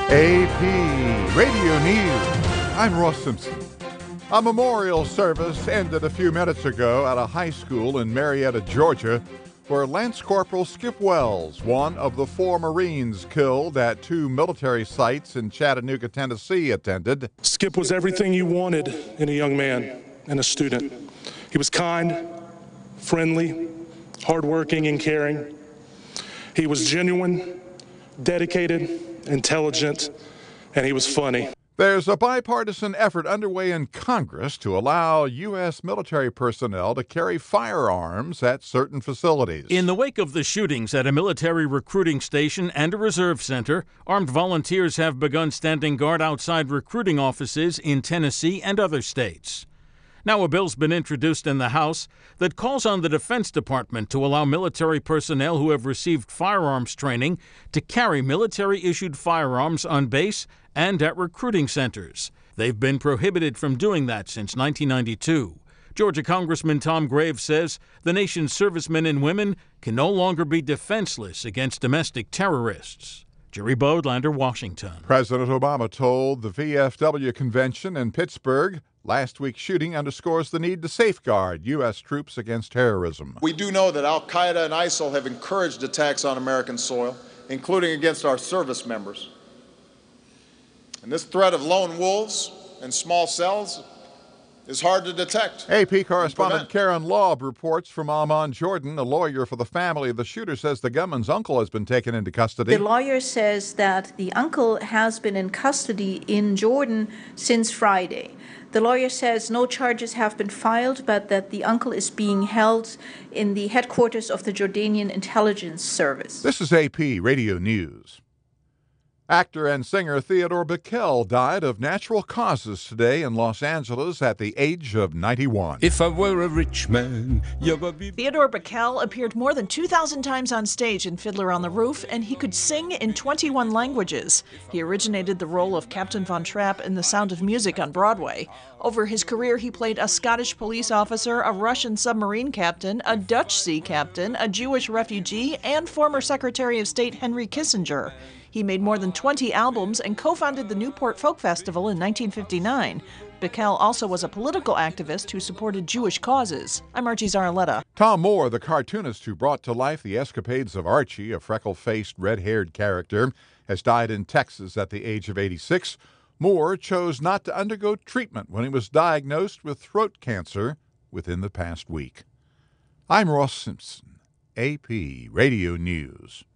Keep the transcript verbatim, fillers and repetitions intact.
A P Radio News. I'm Ross Simpson. A memorial service ended a few minutes ago at a high school in Marietta, Georgia, where Lance Corporal Skip Wells, one of the four Marines killed at two military sites in Chattanooga, Tennessee, attended. Skip was everything you wanted in a young man and a student. He was kind, friendly, hardworking, and caring. He was genuine, dedicated, intelligent, and he was funny. There's a bipartisan effort underway in Congress to allow U S military personnel to carry firearms at certain facilities. In the wake of the shootings at a military recruiting station and a reserve center, armed volunteers have begun standing guard outside recruiting offices in Tennessee and other states. Now a bill's been introduced in the House that calls on the Defense Department to allow military personnel who have received firearms training to carry military-issued firearms on base and at recruiting centers. They've been prohibited from doing that since nineteen ninety-two. Georgia Congressman Tom Graves says the nation's servicemen and women can no longer be defenseless against domestic terrorists. Jerry Bodlander, Washington. President Obama told the V F W convention in Pittsburgh last week's shooting underscores the need to safeguard U S troops against terrorism. We do know that al-Qaeda and ISIL have encouraged attacks on American soil, including against our service members. And this threat of lone wolves and small cells is hard to detect. A P correspondent Karen Laub reports from Amman, Jordan. A lawyer for the family of the shooter says the gunman's uncle has been taken into custody. The lawyer says that the uncle has been in custody in Jordan since Friday. The lawyer says no charges have been filed, but that the uncle is being held in the headquarters of the Jordanian Intelligence Service. This is A P Radio News. Actor and singer Theodore Bikel died of natural causes today in Los Angeles at the age of ninety-one. If I were a rich man, be... Theodore Bikel appeared more than two thousand times on stage in Fiddler on the Roof, and he could sing in twenty-one languages. He originated the role of Captain Von Trapp in The Sound of Music on Broadway. Over his career, he played a Scottish police officer, a Russian submarine captain, a Dutch sea captain, a Jewish refugee, and former Secretary of State Henry Kissinger. He made more than twenty albums and co-founded the Newport Folk Festival in nineteen fifty-nine. Bikel also was a political activist who supported Jewish causes. I'm Archie Zaraletta. Tom Moore, the cartoonist who brought to life the escapades of Archie, a freckle-faced, red-haired character, has died in Texas at the age of eighty-six. Moore chose not to undergo treatment when he was diagnosed with throat cancer within the past week. I'm Ross Simpson, A P Radio News.